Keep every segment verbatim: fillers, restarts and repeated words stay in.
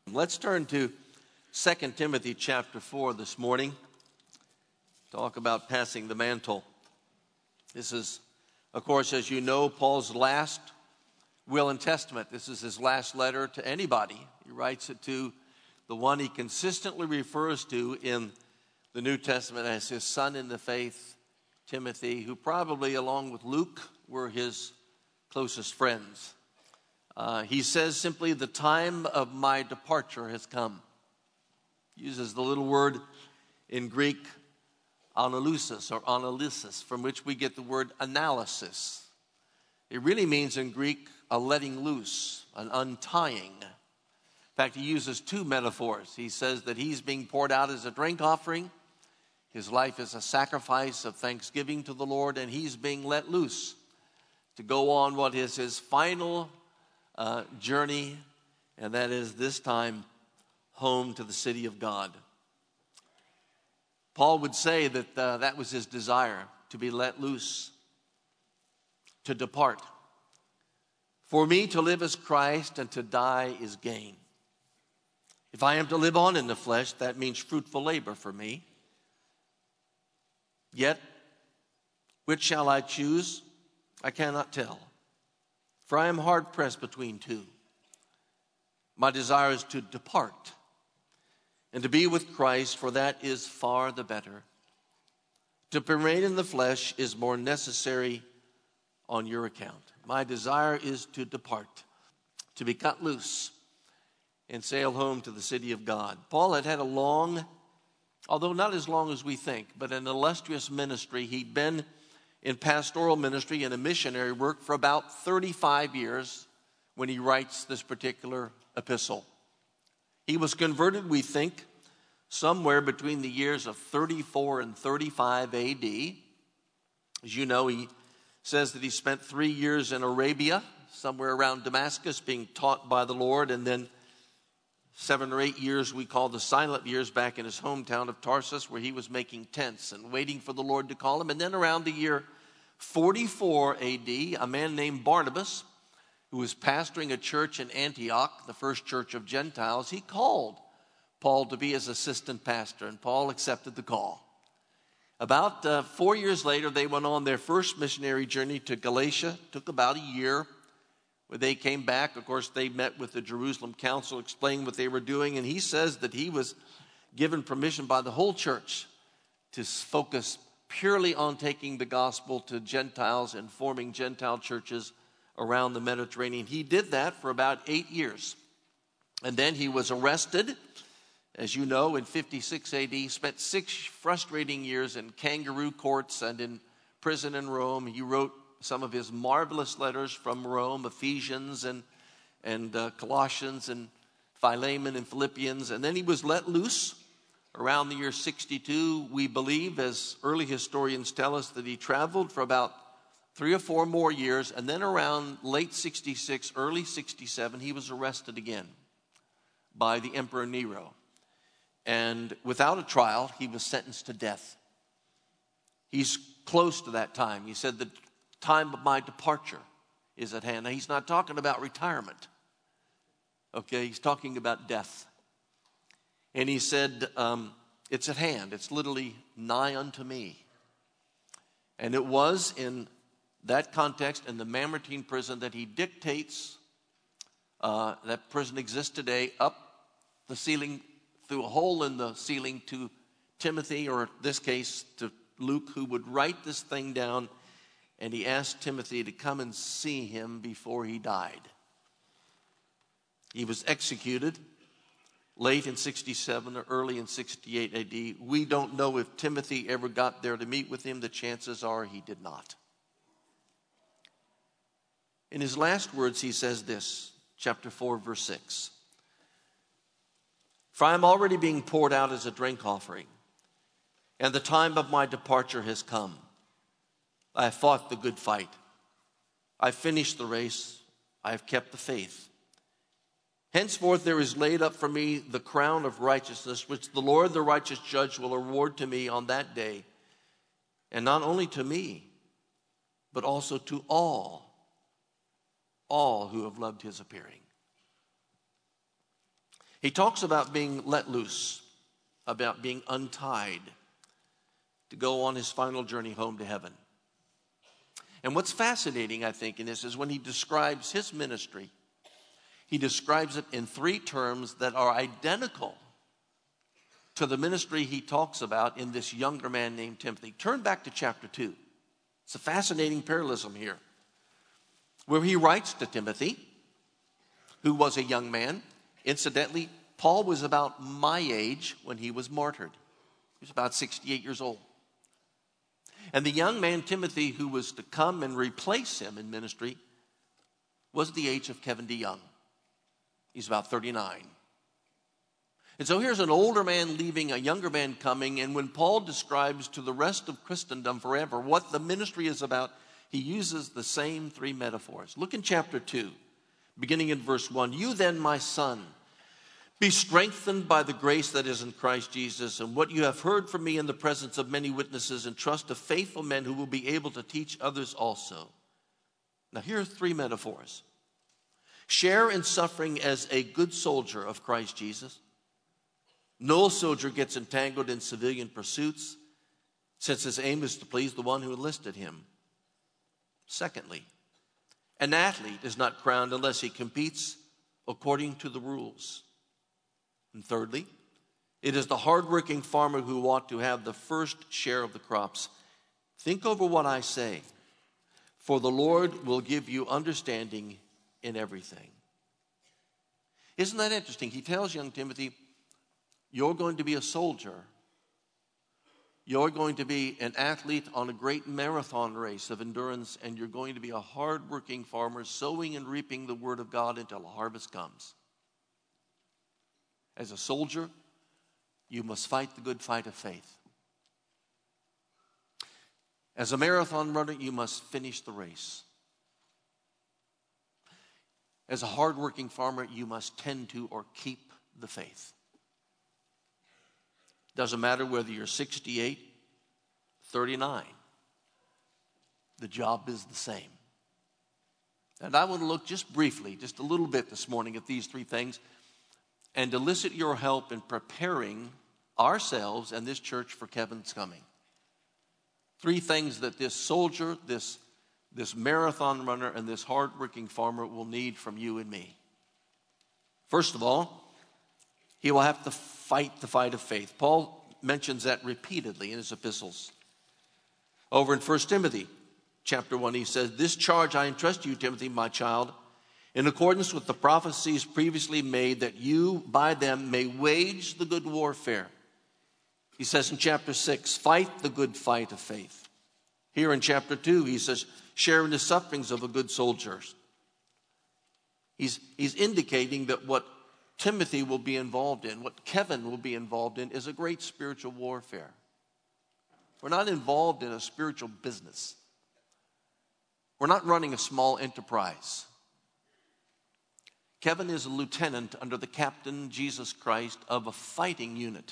Let's turn to Second Timothy chapter four this morning. Talk about passing the mantle. This is, of course, as you know, Paul's last will and testament. This is his last letter to anybody. He writes it to the one he consistently refers to in the New Testament as his son in the faith, Timothy, who probably, along with Luke, were his closest friends. Uh, he says simply, the time of my departure has come. He uses the little word in Greek, analusis or analysis, from which we get the word analysis. It really means in Greek a letting loose, an untying. In fact, he uses two metaphors. He says that he's being poured out as a drink offering. His life is a sacrifice of thanksgiving to the Lord, and he's being let loose to go on what is his final uh, journey, and that is this time home to the city of God. Paul would say that uh, that was his desire, to be let loose, to depart. For me to live is Christ, and to die is gain. If I am to live on in the flesh, that means fruitful labor for me. Yet, which shall I choose? I cannot tell. For I am hard pressed between two. My desire is to depart and to be with Christ, for that is far the better. To remain in the flesh is more necessary on your account. My desire is to depart, to be cut loose, and sail home to the city of God. Paul had had a long, although not as long as we think, but an illustrious ministry. He'd been in pastoral ministry and a missionary work for about thirty-five years when he writes this particular epistle. He was converted, we think, somewhere between the years of thirty-four and thirty-five A D. As you know, he says that he spent three years in Arabia, somewhere around Damascus, being taught by the Lord, and then seven or eight years we call the silent years back in his hometown of Tarsus, where he was making tents and waiting for the Lord to call him. And then around the year forty-four A D, a man named Barnabas, who was pastoring a church in Antioch, the first church of Gentiles, he called Paul to be his assistant pastor, and Paul accepted the call. About uh, four years later, they went on their first missionary journey to Galatia. It took about a year. When they came back, of course, they met with the Jerusalem council, explaining what they were doing, and he says that he was given permission by the whole church to focus purely on taking the gospel to Gentiles and forming Gentile churches around the Mediterranean. He did that for about eight years. And then he was arrested, as you know, in fifty-six A D, spent six frustrating years in kangaroo courts and in prison in Rome. He wrote some of his marvelous letters from Rome, Ephesians and, and uh, Colossians and Philemon and Philippians. And then he was let loose around the year sixty-two. We believe, as early historians tell us, that he traveled for about three or four more years. And then around late sixty-six, early sixty-seven, he was arrested again by the Emperor Nero. And without a trial, he was sentenced to death. He's close to that time. He said, the time of my departure is at hand. Now, he's not talking about retirement. Okay, he's talking about death. And he said, um, it's at hand. It's literally nigh unto me. And it was in that context, in the Mamertine prison, that he dictates, uh, that prison exists today, up the ceiling, through a hole in the ceiling to Timothy, or in this case to Luke, who would write this thing down. And he asked Timothy to come and see him before he died. He was executed late in sixty-seven or early in sixty-eight A D. We don't know if Timothy ever got there to meet with him. The chances are he did not. In his last words, he says this, chapter four, verse six. For I am already being poured out as a drink offering, and the time of my departure has come. I have fought the good fight. I have finished the race. I have kept the faith. Henceforth there is laid up for me the crown of righteousness, which the Lord, the righteous judge, will award to me on that day. And not only to me, but also to all, all who have loved his appearing. He talks about being let loose, about being untied to go on his final journey home to heaven. And what's fascinating, I think, in this is when he describes his ministry, he describes it in three terms that are identical to the ministry he talks about in this younger man named Timothy. Turn back to chapter two. It's a fascinating parallelism here, where he writes to Timothy, who was a young man. Incidentally, Paul was about my age when he was martyred. He was about sixty-eight years old. And the young man, Timothy, who was to come and replace him in ministry, was the age of Kevin DeYoung. He's about thirty-nine. And so here's an older man leaving, a younger man coming, and when Paul describes to the rest of Christendom forever what the ministry is about, he uses the same three metaphors. Look in chapter two, beginning in verse one. You then, my son, be strengthened by the grace that is in Christ Jesus, and what you have heard from me in the presence of many witnesses, and trust to faithful men who will be able to teach others also. Now here are three metaphors. Share in suffering as a good soldier of Christ Jesus. No soldier gets entangled in civilian pursuits, since his aim is to please the one who enlisted him. Secondly, an athlete is not crowned unless he competes according to the rules. And thirdly, it is the hardworking farmer who ought to have the first share of the crops. Think over what I say, for the Lord will give you understanding in everything. Isn't that interesting? He tells young Timothy, you're going to be a soldier. You're going to be an athlete on a great marathon race of endurance, and you're going to be a hardworking farmer sowing and reaping the word of God until the harvest comes. As a soldier, you must fight the good fight of faith. As a marathon runner, you must finish the race. As a hardworking farmer, you must tend to or keep the faith. Doesn't matter whether you're sixty-eight, thirty-nine. The job is the same. And I want to look just briefly, just a little bit this morning at these three things and elicit your help in preparing ourselves and this church for Kevin's coming. Three things that this soldier, this, this marathon runner, and this hardworking farmer will need from you and me. First of all, he will have to fight the fight of faith. Paul mentions that repeatedly in his epistles. Over in First Timothy chapter one, he says, this charge I entrust to you, Timothy, my child, in accordance with the prophecies previously made, that you by them may wage the good warfare. He says in chapter six, fight the good fight of faith. Here in chapter two, he says, share in the sufferings of a good soldier. He's, he's indicating that what Timothy will be involved in, what Kevin will be involved in, is a great spiritual warfare. We're not involved in a spiritual business. We're not running a small enterprise. Kevin is a lieutenant under the captain, Jesus Christ, of a fighting unit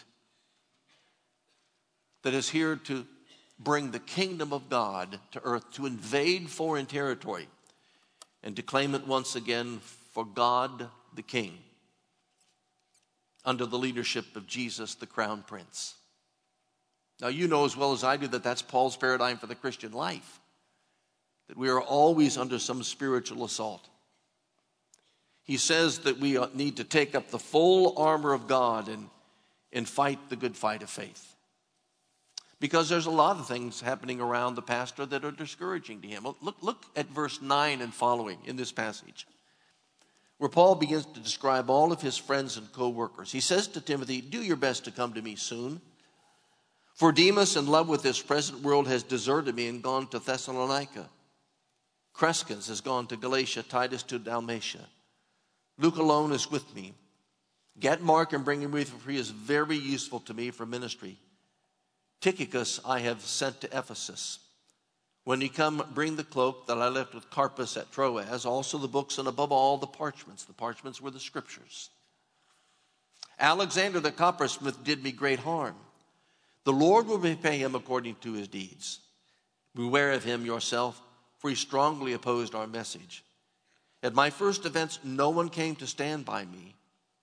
that is here to bring the kingdom of God to earth, to invade foreign territory, and to claim it once again for God the King, under the leadership of Jesus, the Crown Prince. Now, you know as well as I do that that's Paul's paradigm for the Christian life, that we are always under some spiritual assault. He says that we need to take up the full armor of God and, and fight the good fight of faith. Because there's a lot of things happening around the pastor that are discouraging to him. Look, look at verse nine and following in this passage, where Paul begins to describe all of his friends and co-workers. He says to Timothy, do your best to come to me soon. For Demas, in love with this present world, has deserted me and gone to Thessalonica. Crescens has gone to Galatia, Titus to Dalmatia. Luke alone is with me. Get Mark and bring him with you, for he is very useful to me for ministry. Tychicus I have sent to Ephesus. When you come, bring the cloak that I left with Carpus at Troas, also the books, and above all the parchments. The parchments were the scriptures. Alexander the coppersmith did me great harm. The Lord will repay him according to his deeds. Beware of him yourself, for he strongly opposed our message. At my first events, no one came to stand by me,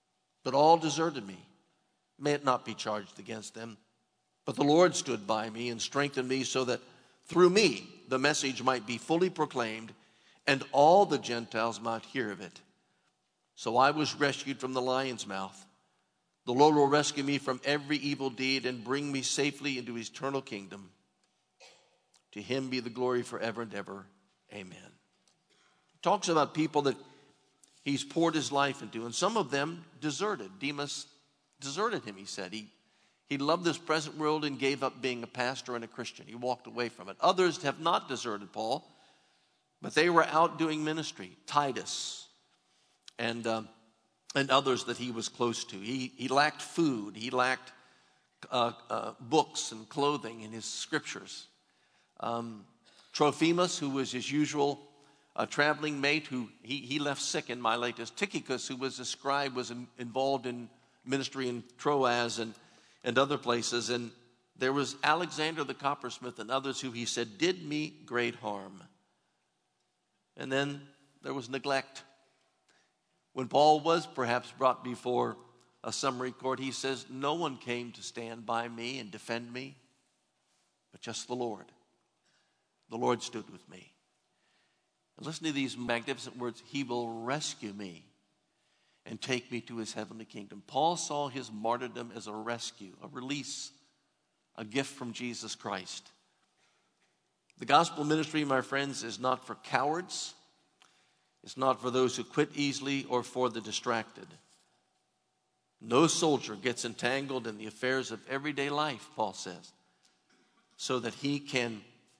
but all deserted me. May it not be charged against them. But the Lord stood by me and strengthened me so that through me the message might be fully proclaimed and all the Gentiles might hear of it. So I was rescued from the lion's mouth. The Lord will rescue me from every evil deed and bring me safely into his eternal kingdom. To him be the glory forever and ever. Amen. He talks about people that he's poured his life into, and some of them deserted. Demas deserted him, he said. He, he loved this present world and gave up being a pastor and a Christian. He walked away from it. Others have not deserted Paul, but they were out doing ministry. Titus and, um, and others that he was close to. He, he lacked food. He lacked uh, uh, books and clothing in his scriptures. Um, Trophimus, who was his usual uh, traveling mate, who he, he left sick in Miletus. Tychicus, who was a scribe, was in, involved in ministry in Troas and, and other places. And there was Alexander the coppersmith and others who he said did me great harm. And then there was neglect. When Paul was perhaps brought before a summary court, he says, no one came to stand by me and defend me, but just the Lord. The Lord stood with me. And listen to these magnificent words. He will rescue me and take me to his heavenly kingdom. Paul saw his martyrdom as a rescue, a release, a gift from Jesus Christ. The gospel ministry, my friends, is not for cowards. It's not for those who quit easily or for the distracted. No soldier gets entangled in the affairs of everyday life, Paul says, so that he can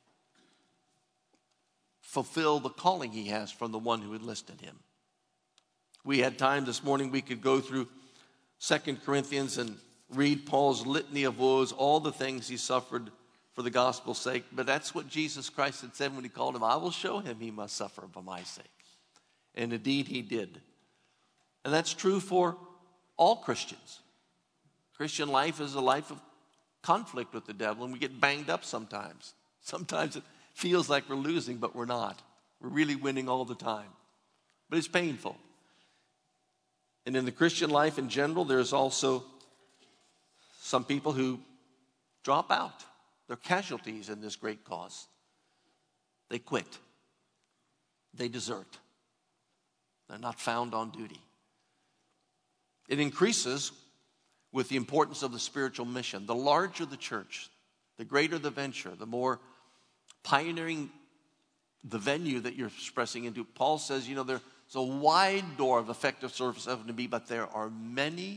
fulfill the calling he has from the one who enlisted him. We had time this morning, we could go through Second Corinthians and read Paul's litany of woes, all the things he suffered for the gospel's sake. But that's what Jesus Christ had said when he called him. I will show him he must suffer for my sake. And indeed he did. And that's true for all Christians. Christian life is a life of conflict with the devil, and we get banged up sometimes. Sometimes it feels like we're losing, but we're not. We're really winning all the time. But it's painful. And in the Christian life in general, there's also some people who drop out. They're casualties in this great cause. They quit. They desert. They're not found on duty. It increases with the importance of the spiritual mission. The larger the church, the greater the venture, the more pioneering the venue that you're expressing into. Paul says, you know, there's a wide door of effective service open to me, but there are many,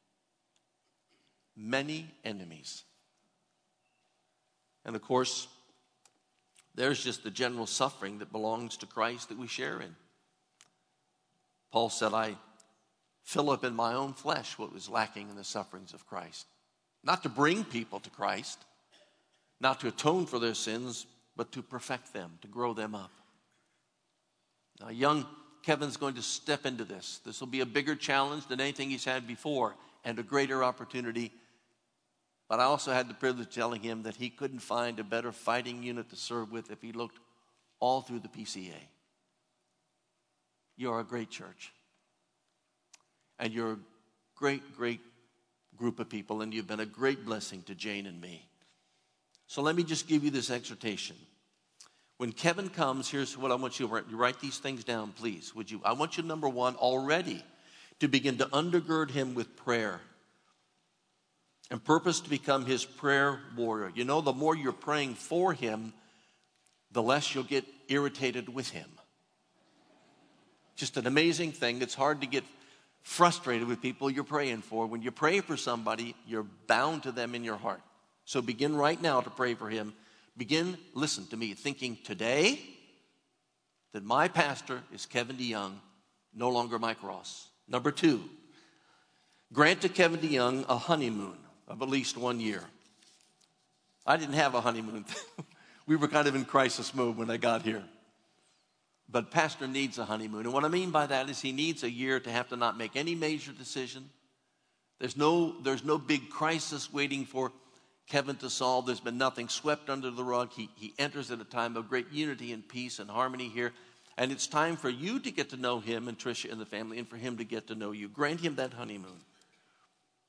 many enemies. And of course, there's just the general suffering that belongs to Christ that we share in. Paul said, I fill up in my own flesh what was lacking in the sufferings of Christ. Not to bring people to Christ, not to atone for their sins, but to perfect them, to grow them up. Now, young Kevin's going to step into this. This will be a bigger challenge than anything he's had before and a greater opportunity. But I also had the privilege of telling him that he couldn't find a better fighting unit to serve with if he looked all through the P C A. You're a great church. And you're a great, great group of people, and you've been a great blessing to Jane and me. So let me just give you this exhortation. When Kevin comes, here's what I want you to write. You write these things down, please, would you? I want you, number one, already to begin to undergird him with prayer and purpose to become his prayer warrior. You know, the more you're praying for him, the less you'll get irritated with him. Just an amazing thing. It's hard to get frustrated with people you're praying for. When you pray for somebody, you're bound to them in your heart. So begin right now to pray for him. Begin, listen to me, thinking today that my pastor is Kevin DeYoung, no longer Mike Ross. Number two, grant to Kevin DeYoung a honeymoon of at least one year. I didn't have a honeymoon. We were kind of in crisis mode when I got here. But pastor needs a honeymoon. And what I mean by that is he needs a year to have to not make any major decision. There's no, there's no big crisis waiting for Kevin to solve. There's been nothing swept under the rug. He, he enters at a time of great unity and peace and harmony here. And it's time for you to get to know him and Tricia and the family, and for him to get to know you. Grant him that honeymoon.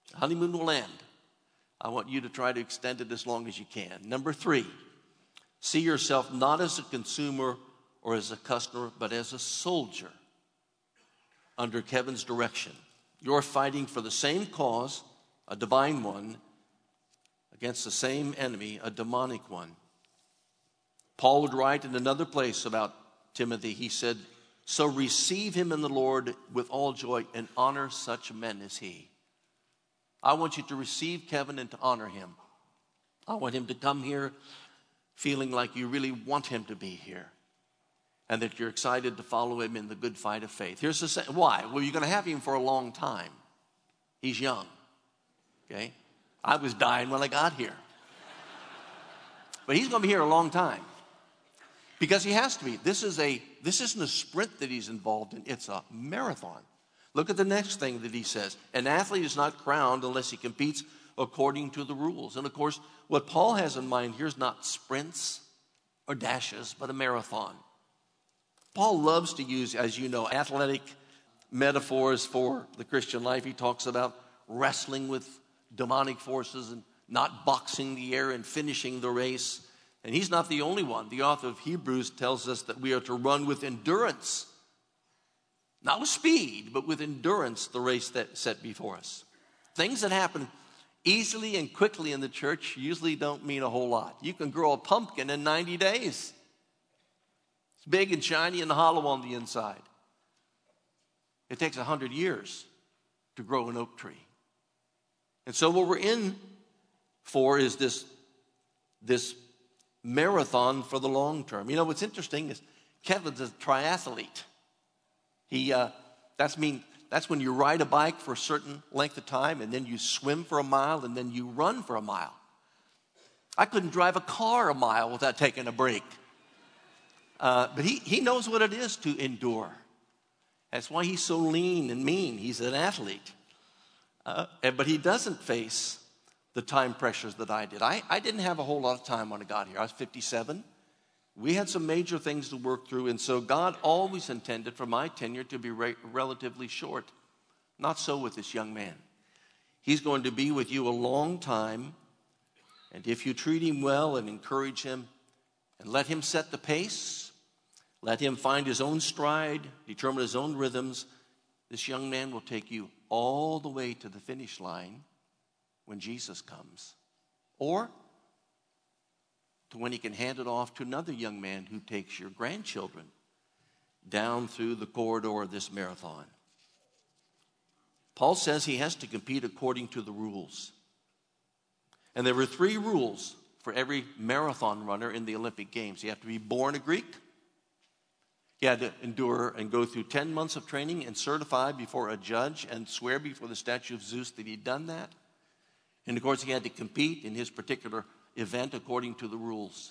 Honeymoon will end. I want you to try to extend it as long as you can. Number three, see yourself not as a consumer or as a customer, but as a soldier under Kevin's direction. You're fighting for the same cause, a divine one, against the same enemy, a demonic one. Paul would write in another place about Timothy, he said, so receive him in the Lord with all joy and honor such men as he. I want you to receive Kevin and to honor him. I want him to come here feeling like you really want him to be here and that you're excited to follow him in the good fight of faith. Here's the second. Why? Well, you're going to have him for a long time. He's young, okay? I was dying when I got here. But he's going to be here a long time because he has to be. This is a, this isn't a sprint that he's involved in. It's a marathon. Look at the next thing that he says. An athlete is not crowned unless he competes according to the rules. And of course, what Paul has in mind here is not sprints or dashes, but a marathon. Paul loves to use, as you know, athletic metaphors for the Christian life. He talks about wrestling with demonic forces and not boxing the air and finishing the race. And he's not the only one. The author of Hebrews tells us that we are to run with endurance. Not with speed, but with endurance, the race that's set before us. Things that happen easily and quickly in the church usually don't mean a whole lot. You can grow a pumpkin in ninety days. It's big and shiny and hollow on the inside. It takes one hundred years to grow an oak tree. And so what we're in for is this, this marathon for the long term. You know, what's interesting is Kevin's a triathlete. He, uh, that's mean, that's when you ride a bike for a certain length of time and then you swim for a mile and then you run for a mile. I couldn't drive a car a mile without taking a break. Uh, but he, he knows what it is to endure. That's why he's so lean and mean. He's an athlete. Uh, and, but he doesn't face the time pressures that I did. I, I didn't have a whole lot of time when I got here. I was fifty-seven. We had some major things to work through, and so God always intended for my tenure to be re- relatively short. Not so with this young man. He's going to be with you a long time, and if you treat him well and encourage him and let him set the pace, let him find his own stride, determine his own rhythms, this young man will take you all the way to the finish line when Jesus comes. Or to when he can hand it off to another young man who takes your grandchildren down through the corridor of this marathon. Paul says he has to compete according to the rules. And there were three rules for every marathon runner in the Olympic Games. You have to be born a Greek. You had to endure and go through ten months of training and certify before a judge and swear before the statue of Zeus that he'd done that. And of course, he had to compete in his particular event according to the rules.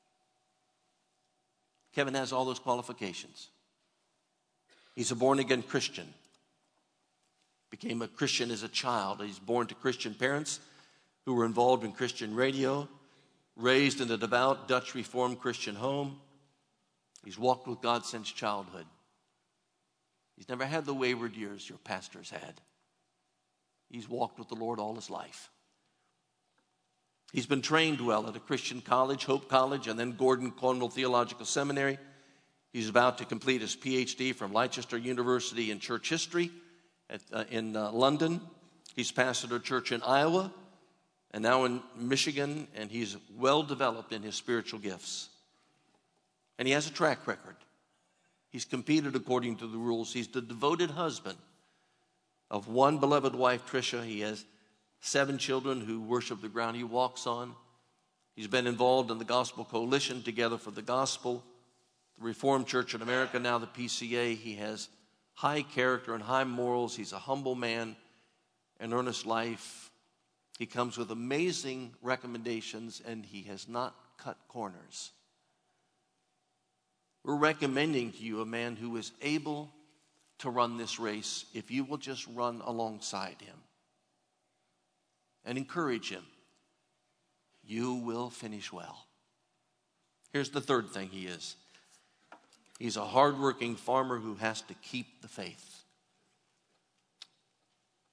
Kevin has all those qualifications. He's a born-again Christian. Became a Christian as a child. He's born to Christian parents who were involved in Christian radio, raised in a devout Dutch Reformed Christian home. He's walked with God since childhood. He's never had the wayward years your pastors had. He's walked with the Lord all his life. He's been trained well at a Christian college, Hope College, and then Gordon Conwell Theological Seminary. He's about to complete his P H D from Leicester University in church history at, uh, in uh, London. He's pastored a church in Iowa and now in Michigan, and he's well developed in his spiritual gifts. And he has a track record. He's competed according to the rules. He's the devoted husband of one beloved wife, Tricia. He has seven children who worship the ground he walks on. He's been involved in the Gospel Coalition, Together for the Gospel, the Reformed Church in America, now the P C A. He has high character and high morals. He's a humble man, an earnest life. He comes with amazing recommendations, and he has not cut corners. We're recommending to you a man who is able to run this race if you will just run alongside him and encourage him. You will finish well. Here's the third thing he is. He's a hardworking farmer who has to keep the faith.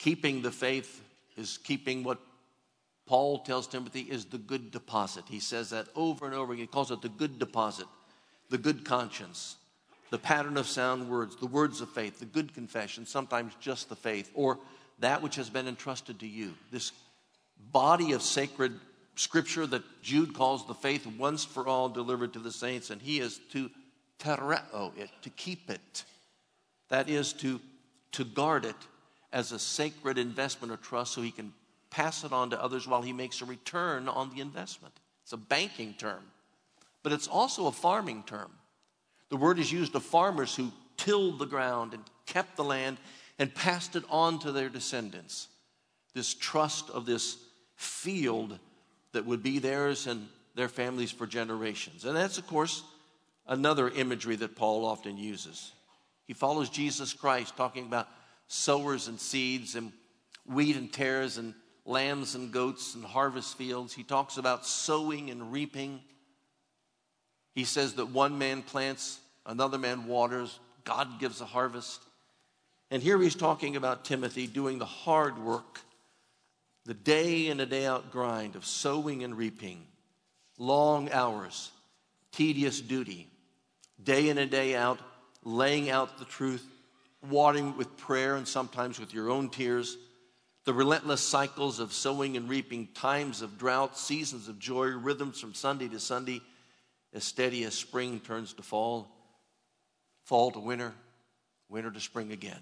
Keeping the faith is keeping what Paul tells Timothy is the good deposit. He says that over and over again. He calls it the good deposit, the good conscience, the pattern of sound words, the words of faith, the good confession, sometimes just the faith, or that which has been entrusted to you. This body of sacred scripture that Jude calls the faith once for all delivered to the saints, and he is to tereo it, to keep it. That is to, to guard it as a sacred investment or trust so he can pass it on to others while he makes a return on the investment. It's a banking term, but it's also a farming term. The word is used of farmers who tilled the ground and kept the land and passed it on to their descendants. This trust of this field that would be theirs and their families for generations. And that's, of course, another imagery that Paul often uses. He follows Jesus Christ, talking about sowers and seeds and wheat and tares and lambs and goats and harvest fields. He talks about sowing and reaping. He says that one man plants, another man waters, God gives a harvest. And here he's talking about Timothy doing the hard work, the day in and day out grind of sowing and reaping, long hours, tedious duty, day in and day out, laying out the truth, watering with prayer and sometimes with your own tears, the relentless cycles of sowing and reaping, times of drought, seasons of joy, rhythms from Sunday to Sunday, as steady as spring turns to fall, fall to winter, winter to spring again.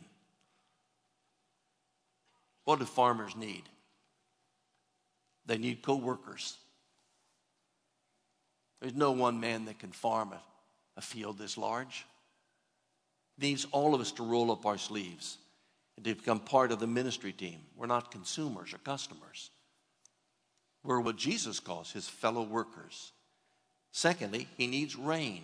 What do farmers need? They need co-workers. There's no one man that can farm a, a field this large. It needs all of us to roll up our sleeves and to become part of the ministry team. We're not consumers or customers. We're what Jesus calls his fellow workers. Secondly, he needs rain.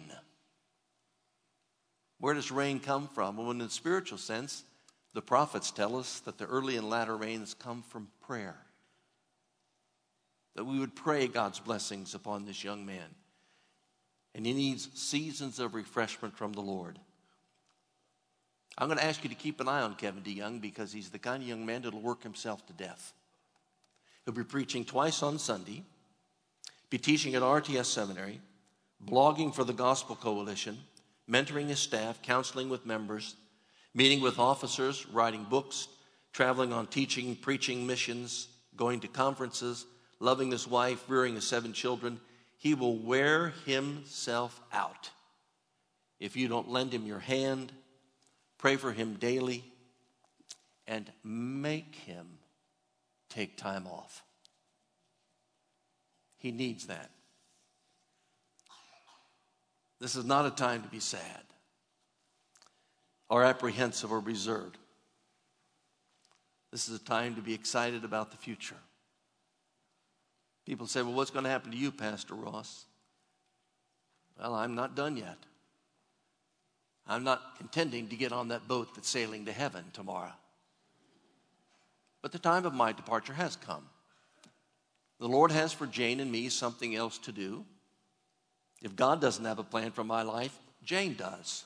Where does rain come from? Well, in the spiritual sense, the prophets tell us that the early and latter rains come from prayer. That we would pray God's blessings upon this young man. And he needs seasons of refreshment from the Lord. I'm going to ask you to keep an eye on Kevin DeYoung because he's the kind of young man that will work himself to death. He'll be preaching twice on Sunday, be teaching at R T S Seminary, blogging for the Gospel Coalition, mentoring his staff, counseling with members, meeting with officers, writing books, traveling on teaching, preaching missions, going to conferences, loving his wife, rearing his seven children. He will wear himself out if you don't lend him your hand, pray for him daily, and make him take time off. He needs that. This is not a time to be sad or apprehensive or reserved. This is a time to be excited about the future. People say, well, what's going to happen to you, Pastor Ross? Well, I'm not done yet. I'm not intending to get on that boat that's sailing to heaven tomorrow. But the time of my departure has come. The Lord has for Jane and me something else to do. If God doesn't have a plan for my life, Jane does.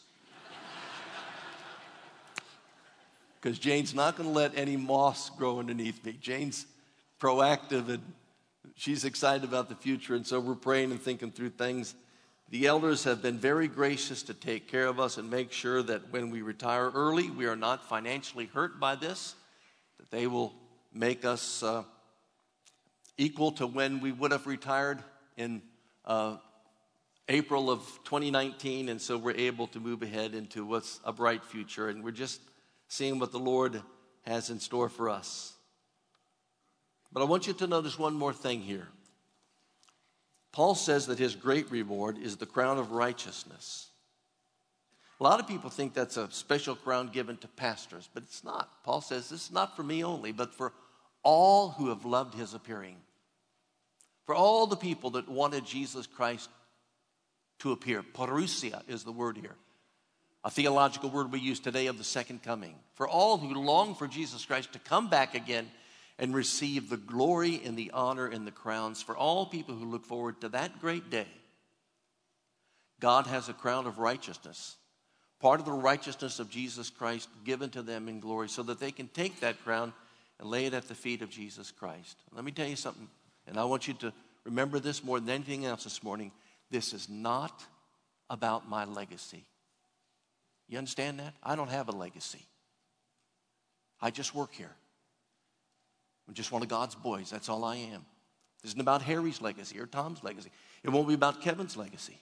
Because Jane's not going to let any moss grow underneath me. Jane's proactive and she's excited about the future, and so we're praying and thinking through things. The elders have been very gracious to take care of us and make sure that when we retire early, we are not financially hurt by this, that they will make us uh, equal to when we would have retired in uh, April of twenty nineteen, and so we're able to move ahead into what's a bright future, and we're just seeing what the Lord has in store for us. But I want you to notice one more thing here. Paul says that his great reward is the crown of righteousness. A lot of people think that's a special crown given to pastors, but it's not. Paul says this is not for me only, but for all who have loved his appearing. For all the people that wanted Jesus Christ to appear. Parousia is the word here. A theological word we use today of the second coming. For all who long for Jesus Christ to come back again and receive the glory and the honor and the crowns. For all people who look forward to that great day, God has a crown of righteousness, part of the righteousness of Jesus Christ given to them in glory, so that they can take that crown and lay it at the feet of Jesus Christ. Let me tell you something, and I want you to remember this more than anything else this morning. This is not about my legacy. You understand that? I don't have a legacy. I just work here. I'm just one of God's boys. That's all I am. This isn't about Harry's legacy or Tom's legacy. It won't be about Kevin's legacy.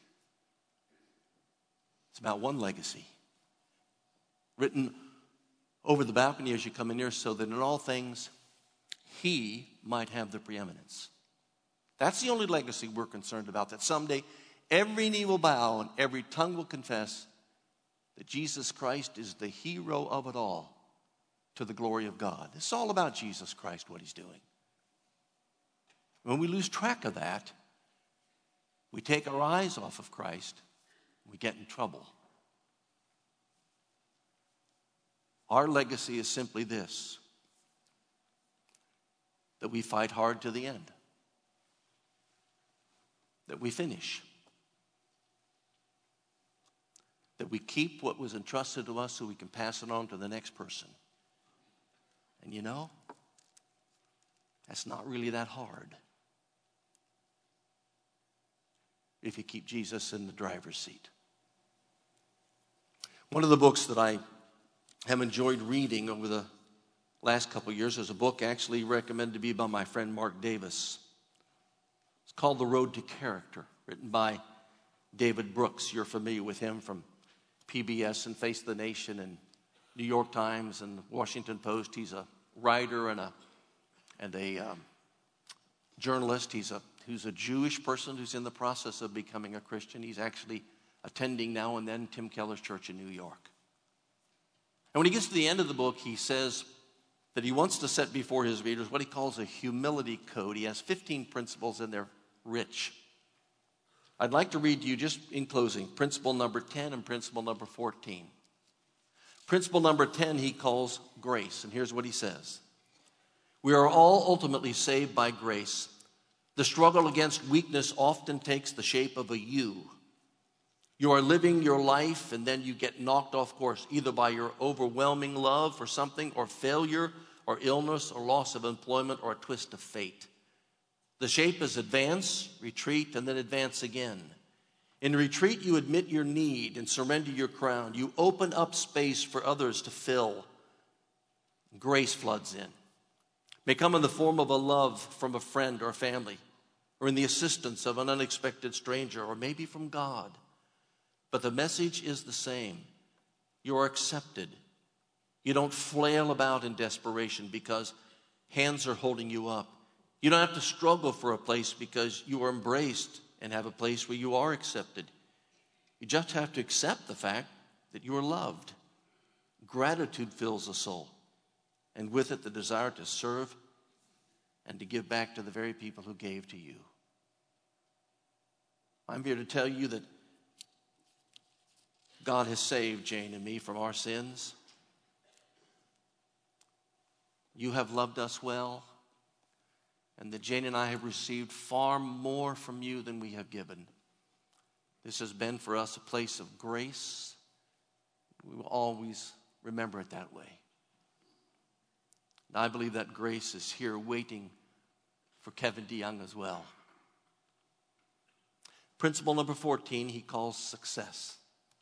It's about one legacy, written over the balcony as you come in here, so that in all things, he might have the preeminence. That's the only legacy we're concerned about, that someday every knee will bow and every tongue will confess that Jesus Christ is the hero of it all, to the glory of God. It's all about Jesus Christ, what he's doing. When we lose track of that, we take our eyes off of Christ, we get in trouble. Our legacy is simply this, that we fight hard to the end, that we finish, that we keep what was entrusted to us so we can pass it on to the next person. And you know, that's not really that hard if you keep Jesus in the driver's seat. One of the books that I have enjoyed reading over the last couple of years is a book actually recommended to me by my friend Mark Davis. It's called The Road to Character, written by David Brooks. You're familiar with him from P B S and Face the Nation and New York Times and Washington Post. He's a writer and a and a um, journalist. He's a who's a Jewish person who's in the process of becoming a Christian. He's actually attending now and then Tim Keller's church in New York. And when he gets to the end of the book, he says that he wants to set before his readers what he calls a humility code. He has fifteen principles, and they're rich. I'd like to read to you, just in closing, principle number ten and principle number fourteen. Principle number ten he calls grace, and here's what he says. We are all ultimately saved by grace. The struggle against weakness often takes the shape of a U. You are living your life, and then you get knocked off course, either by your overwhelming love for something, or failure, or illness, or loss of employment, or a twist of fate. The shape is advance, retreat, and then advance again. In retreat, you admit your need and surrender your crown. You open up space for others to fill. Grace floods in. May come in the form of a love from a friend or family, or in the assistance of an unexpected stranger, or maybe from God. But the message is the same. You are accepted. You don't flail about in desperation because hands are holding you up. You don't have to struggle for a place because you are embraced and have a place where you are accepted. You just have to accept the fact that you are loved. Gratitude fills the soul, and with it the desire to serve and to give back to the very people who gave to you. I'm here to tell you that God has saved Jane and me from our sins. You have loved us well, and that Jane and I have received far more from you than we have given. This has been for us a place of grace. We will always remember it that way. And I believe that grace is here waiting for Kevin DeYoung as well. Principle number fourteen, he calls success.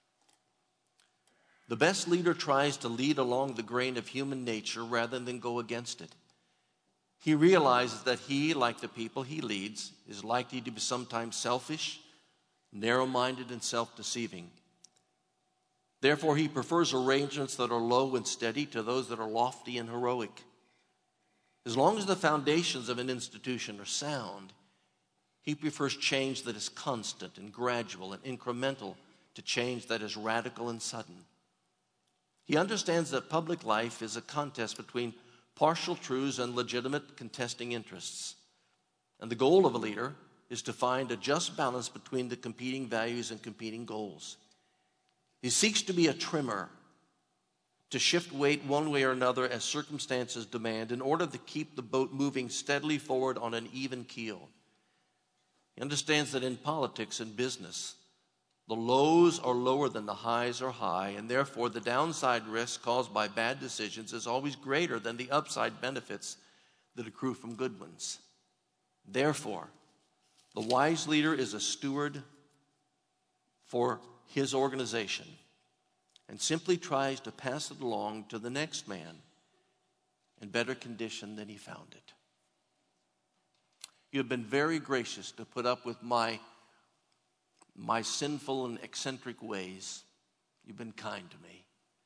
The best leader tries to lead along the grain of human nature rather than go against it. He realizes that he, like the people he leads, is likely to be sometimes selfish, narrow-minded, and self-deceiving. Therefore, he prefers arrangements that are low and steady to those that are lofty and heroic. As long as the foundations of an institution are sound, he prefers change that is constant and gradual and incremental to change that is radical and sudden. He understands that public life is a contest between partial truths and legitimate contesting interests. And the goal of a leader is to find a just balance between the competing values and competing goals. He seeks to be a trimmer, to shift weight one way or another as circumstances demand in order to keep the boat moving steadily forward on an even keel. He understands that in politics and business, The lows are lower than the highs are high, and therefore the downside risk caused by bad decisions is always greater than the upside benefits that accrue from good ones. Therefore, the wise leader is a steward for his organization and simply tries to pass it along to the next man in better condition than he found it. You have been very gracious to put up with my my sinful and eccentric ways. You've been kind to me.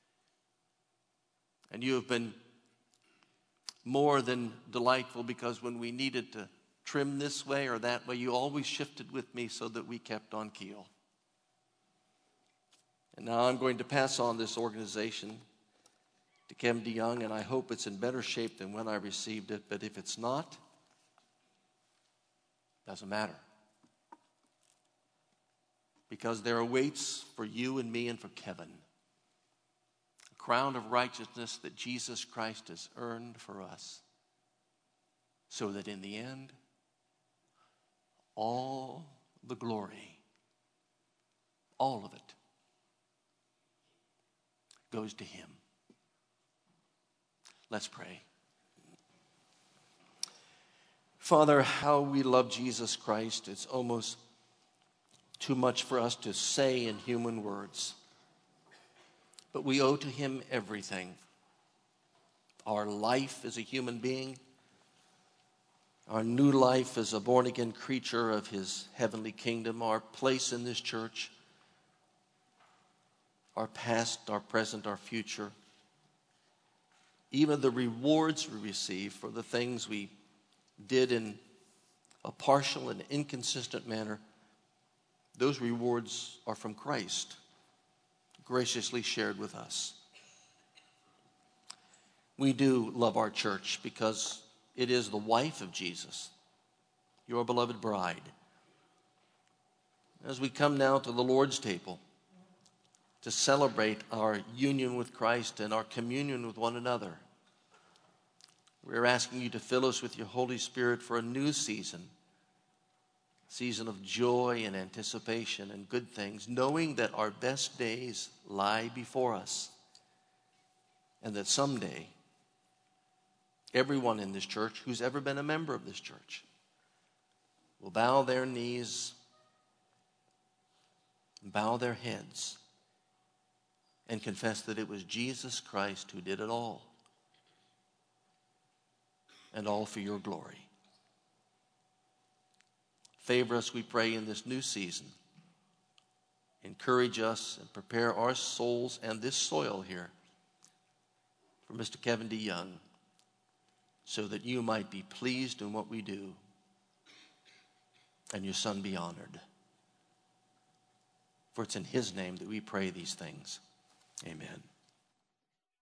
And you have been more than delightful, because when we needed to trim this way or that way, you always shifted with me so that we kept on keel. And now I'm going to pass on this organization to Kevin DeYoung, and I hope it's in better shape than when I received it. But if it's not, doesn't matter. Because there awaits for you and me and for Kevin a crown of righteousness that Jesus Christ has earned for us, so that in the end, all the glory, all of it, goes to him. Let's pray. Father, how we love Jesus Christ. It's almost too much for us to say in human words. But we owe to him everything. Our life as a human being, our new life as a born-again creature of his heavenly kingdom, our place in this church, our past, our present, our future, even the rewards we receive for the things we did in a partial and inconsistent manner. Those rewards are from Christ, graciously shared with us. We do love our church because it is the wife of Jesus, your beloved bride. As we come now to the Lord's table to celebrate our union with Christ and our communion with one another, we're asking you to fill us with your Holy Spirit for a new season, season of joy and anticipation and good things, knowing that our best days lie before us, and that someday everyone in this church who's ever been a member of this church will bow their knees, bow their heads, and confess that it was Jesus Christ who did it all, and all for your glory. Favor us, we pray, in this new season. Encourage us and prepare our souls and this soil here for Mister Kevin DeYoung, so that you might be pleased in what we do and your Son be honored. For it's in his name that we pray these things. Amen.